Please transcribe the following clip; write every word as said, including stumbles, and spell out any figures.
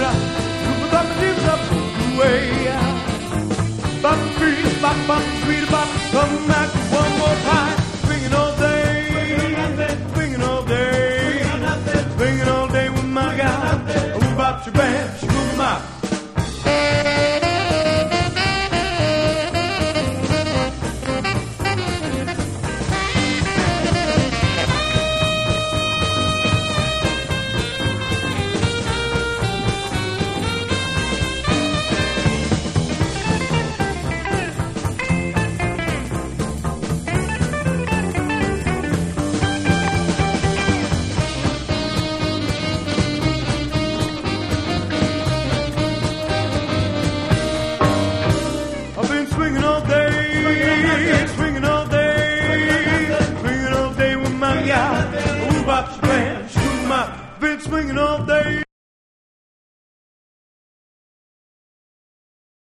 ya. Super bop, dip up, way. Bop, sweet, bop, bop, sweet, bop. Come back one more time. Swinging all day, swinging all day, swinging all day with my gal. Ooh, bop, she bam, she move my. Swinging all day, swinging all day, swinging all day with my gal. Ooh, bop, bam, shoot my. Been swinging all day.